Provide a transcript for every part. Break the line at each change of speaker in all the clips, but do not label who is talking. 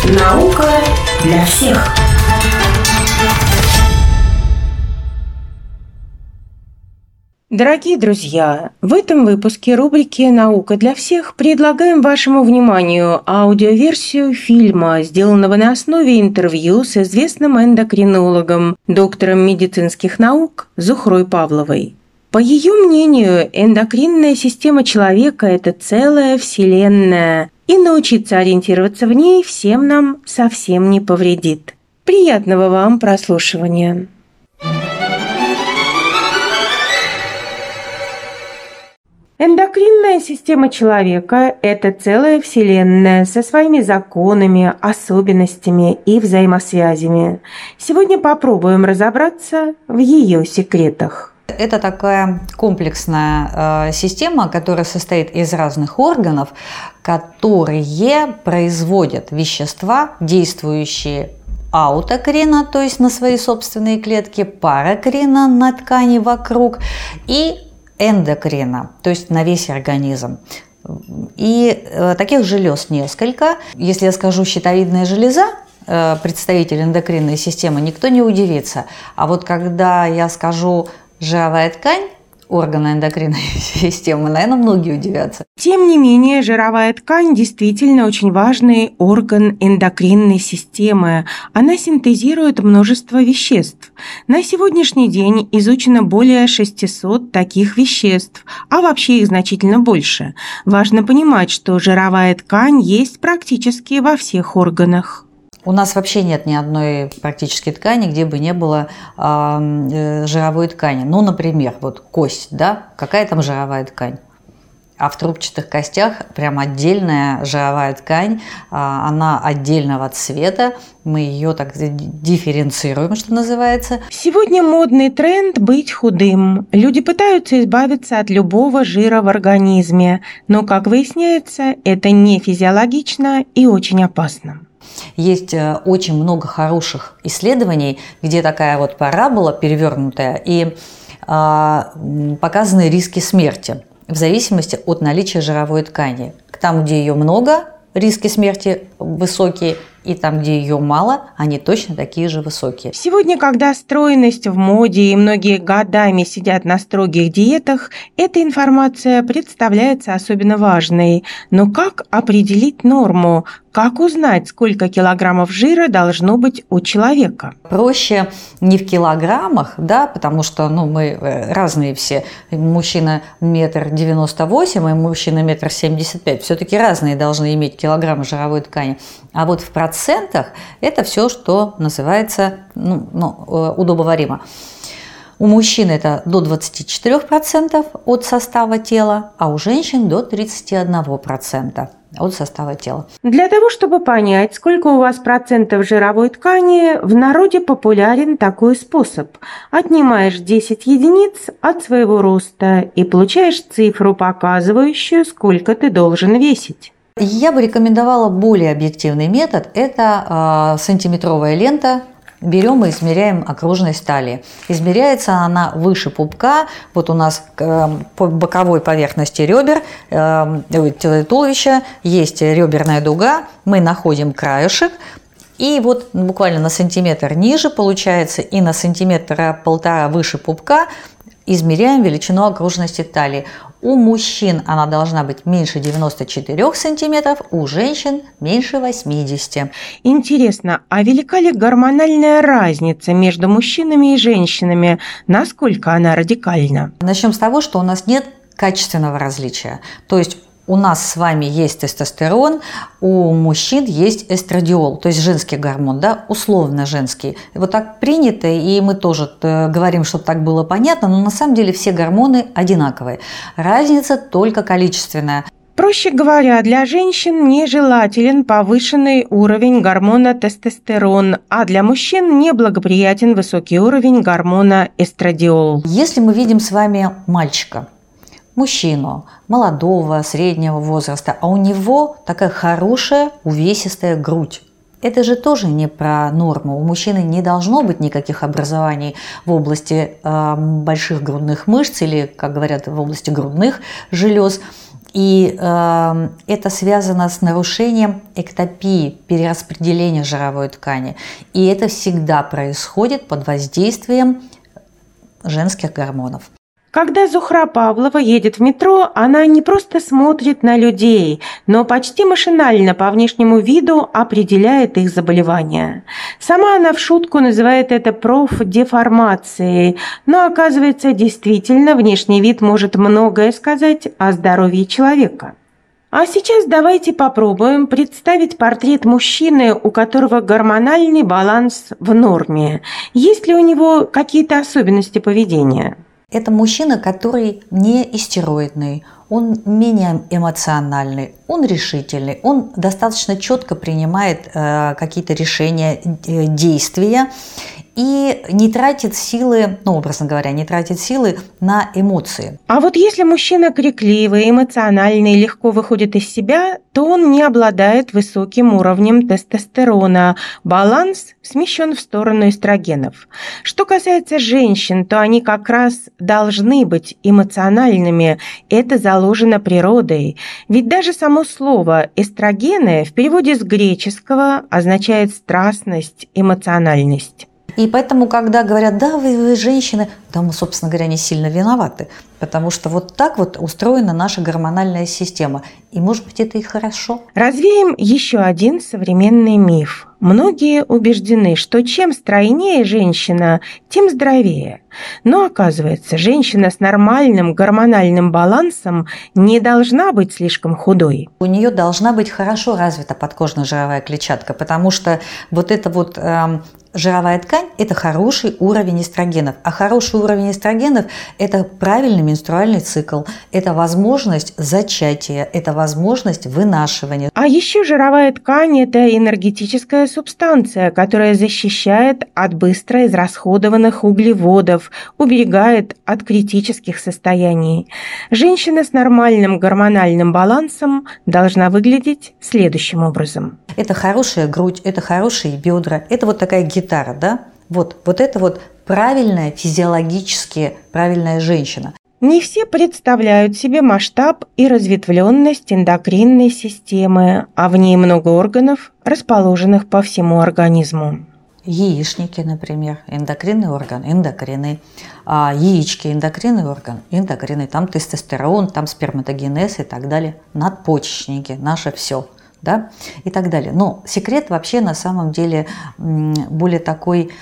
Наука для всех. Дорогие друзья, в этом выпуске рубрики «Наука для всех» предлагаем вашему вниманию аудиоверсию фильма, сделанного на основе интервью с известным эндокринологом, доктором медицинских наук Зухрой Павловой. По ее мнению, эндокринная система человека – это целая вселенная, и научиться ориентироваться в ней всем нам совсем не повредит. Приятного вам прослушивания! Эндокринная система человека – это целая вселенная со своими законами, особенностями и взаимосвязями. Сегодня попробуем разобраться в ее секретах.
Это такая комплексная система, которая состоит из разных органов, которые производят вещества, действующие аутокрина, то есть на свои собственные клетки, парокрина на ткани вокруг и эндокрина, то есть на весь организм. И таких желез несколько. Если я скажу щитовидная железа, представитель эндокринной системы, никто не удивится. А вот когда я скажу жировая ткань, органы эндокринной системы, наверное, многие удивятся.
Тем не менее, жировая ткань действительно очень важный орган эндокринной системы. Она синтезирует множество веществ. На сегодняшний день изучено более 600 таких веществ, а вообще их значительно больше. Важно понимать, что жировая ткань есть практически во всех органах.
У нас вообще нет ни одной практически ткани, где бы не было жировой ткани. Ну, например, вот кость, да, какая там жировая ткань? А в трубчатых костях прям отдельная жировая ткань, она отдельного цвета, мы ее так дифференцируем, что называется.
Сегодня модный тренд быть худым. Люди пытаются избавиться от любого жира в организме, но, как выясняется, это не физиологично и очень опасно.
Есть очень много хороших исследований, где такая вот парабола перевернутая, и показаны риски смерти в зависимости от наличия жировой ткани. Там, где ее много, риски смерти высокие, и там, где ее мало, они точно такие же высокие.
Сегодня, когда стройность в моде и многие годами сидят на строгих диетах, эта информация представляется особенно важной. Но как определить норму? Как узнать, сколько килограммов жира должно быть у человека?
Проще не в килограммах, да, потому что мы разные все. Мужчина 1,98 м, и мужчина 1,75 м. Все-таки разные должны иметь килограммы жировой ткани. А вот в процентах это все, что называется удобоваримо. У мужчин это до 24% от состава тела, а у женщин до 31% от состава тела.
Для того, чтобы понять, сколько у вас процентов жировой ткани, в народе популярен такой способ. Отнимаешь 10 единиц от своего роста и получаешь цифру, показывающую, сколько ты должен весить.
Я бы рекомендовала более объективный метод. Это сантиметровая лента. Берем и измеряем окружность талии. Измеряется она выше пупка. Вот у нас по боковой поверхности ребер, туловища, есть реберная дуга. Мы находим краешек. И вот буквально на сантиметр ниже получается, и на сантиметра полтора выше пупка измеряем величину окружности талии. У мужчин она должна быть меньше 94 сантиметров, у женщин меньше 80.
Интересно, а велика ли гормональная разница между мужчинами и женщинами? Насколько она радикальна?
Начнем с того, что у нас нет качественного различия. То есть у нас с вами есть тестостерон, у мужчин есть эстрадиол, то есть женский гормон, да, условно женский. Вот так принято, и мы тоже говорим, чтобы так было понятно, но на самом деле все гормоны одинаковые. Разница только количественная.
Проще говоря, для женщин нежелателен повышенный уровень гормона тестостерон, а для мужчин неблагоприятен высокий уровень гормона эстрадиол.
Если мы видим с вами мальчика, мужчину, молодого, среднего возраста, а у него такая хорошая увесистая грудь. Это же тоже не про норму. У мужчины не должно быть никаких образований в области больших грудных мышц или, как говорят, в области грудных желез. И это связано с нарушением эктопии, перераспределения жировой ткани. И это всегда происходит под воздействием женских гормонов.
Когда Зухра Павлова едет в метро, она не просто смотрит на людей, но почти машинально по внешнему виду определяет их заболевания. Сама она в шутку называет это профдеформацией, но оказывается, действительно, внешний вид может многое сказать о здоровье человека. А сейчас давайте попробуем представить портрет мужчины, у которого гормональный баланс в норме. Есть ли у него какие-то особенности поведения?
Это мужчина, который не истероидный, он менее эмоциональный, он решительный, он достаточно четко принимает какие-то решения, действия и не тратит силы, образно говоря, не тратит силы на эмоции.
А вот если мужчина крикливый, эмоциональный, легко выходит из себя, то он не обладает высоким уровнем тестостерона. Баланс смещен в сторону эстрогенов. Что касается женщин, то они как раз должны быть эмоциональными. Это заложено природой. Ведь даже само слово «эстрогены» в переводе с греческого означает страстность, эмоциональность.
И поэтому, когда говорят, да, вы женщины, да, мы, собственно говоря, не сильно виноваты, потому что вот так вот устроена наша гормональная система. И, может быть, это и хорошо.
Развеем еще один современный миф. Многие убеждены, что чем стройнее женщина, тем здоровее. Но оказывается, женщина с нормальным гормональным балансом не должна быть слишком худой.
У нее должна быть хорошо развита подкожно-жировая клетчатка, потому что вот эта вот жировая ткань – это хороший уровень эстрогенов. А хороший уровень эстрогенов – это правильный менструальный цикл, это возможность зачатия, это возможность вынашивания.
А еще жировая ткань – это энергетическая субстанция, которая защищает от быстро израсходованных углеводов, уберегает от критических состояний. Женщина с нормальным гормональным балансом должна выглядеть следующим образом.
Это хорошая грудь, это хорошие бедра, это вот такая гитара, да? Вот это вот правильная, физиологически правильная женщина.
Не все представляют себе масштаб и разветвленность эндокринной системы, а в ней много органов, расположенных по всему организму.
Яичники, например, эндокринный орган, эндокрины. Яички, эндокринный орган, эндокрины. Там тестостерон, там сперматогенез и так далее. Надпочечники, наше все. Да, и так далее. Но секрет вообще на самом деле более такой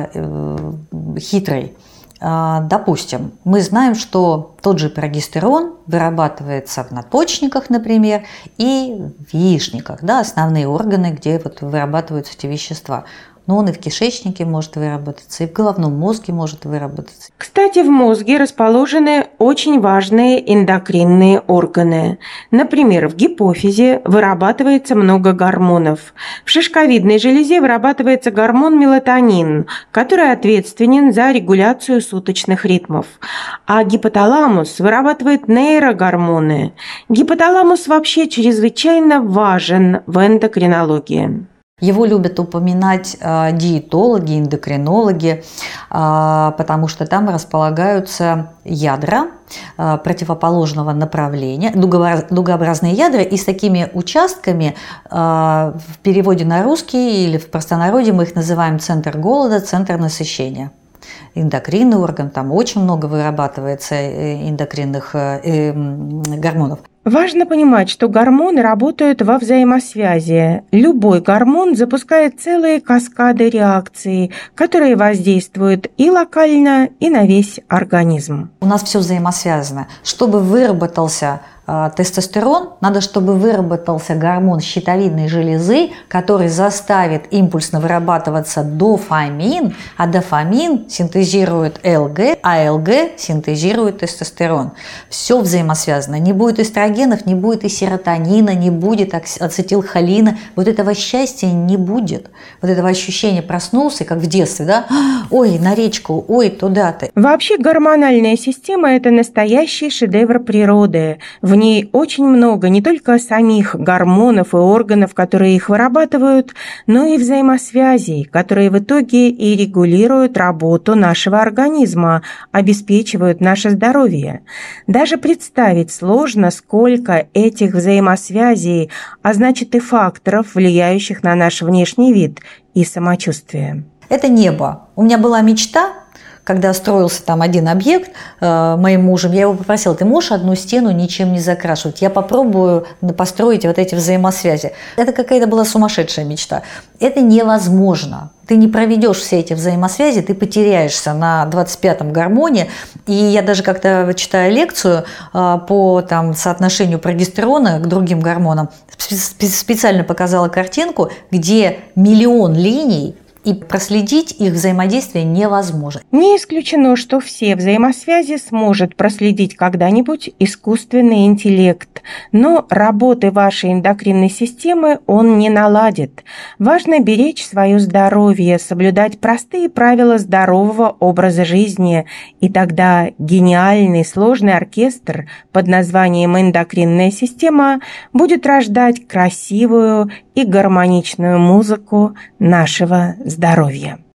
хитрый. Допустим, мы знаем, что тот же прогестерон вырабатывается в надпочечниках, например, и в яичниках, да, основные органы, где вот вырабатываются эти вещества. Но он и в кишечнике может выработаться, и в головном мозге может выработаться.
Кстати, в мозге расположены очень важные эндокринные органы. Например, в гипофизе вырабатывается много гормонов. В шишковидной железе вырабатывается гормон мелатонин, который ответственен за регуляцию суточных ритмов. А гипоталамус вырабатывает нейрогормоны. Гипоталамус вообще чрезвычайно важен в эндокринологии.
Его любят упоминать диетологи, эндокринологи, потому что там располагаются ядра противоположного направления, дугообразные ядра, и с такими участками в переводе на русский или в простонародье мы их называем центр голода, центр насыщения. Эндокринный орган, там очень много вырабатывается эндокринных гормонов.
Важно понимать, что гормоны работают во взаимосвязи. Любой гормон запускает целые каскады реакций, которые воздействуют и локально, и на весь организм.
У нас все взаимосвязано. Чтобы выработался тестостерон, надо, чтобы выработался гормон щитовидной железы, который заставит импульсно вырабатываться дофамин, а дофамин синтезирует ЛГ, а ЛГ синтезирует тестостерон. Все взаимосвязано. Не будет эстрогенов, не будет и серотонина, не будет ацетилхолина. Вот этого счастья не будет. Вот этого ощущения проснулся, как в детстве, да? Ой, на речку, ой, туда-то.
Вообще гормональная система – это настоящий шедевр природы. В ней очень много не только самих гормонов и органов, которые их вырабатывают, но и взаимосвязей, которые в итоге и регулируют работу нашего организма, обеспечивают наше здоровье. Даже представить сложно, сколько этих взаимосвязей, а значит и факторов, влияющих на наш внешний вид и самочувствие.
Это небо. У меня была мечта, когда строился там один объект моим мужем, я его попросила: ты можешь одну стену ничем не закрашивать? Я попробую построить вот эти взаимосвязи. Это какая-то была сумасшедшая мечта. Это невозможно. Ты не проведешь все эти взаимосвязи, ты потеряешься на 25-м гормоне. И я даже как-то, читая лекцию по соотношению прогестерона к другим гормонам, специально показала картинку, где миллион линий, и проследить их взаимодействие невозможно.
Не исключено, что все взаимосвязи сможет проследить когда-нибудь искусственный интеллект, но работы вашей эндокринной системы он не наладит. Важно беречь свое здоровье, соблюдать простые правила здорового образа жизни, и тогда гениальный сложный оркестр под названием эндокринная система будет рождать красивую и гармоничную музыку нашего здоровья.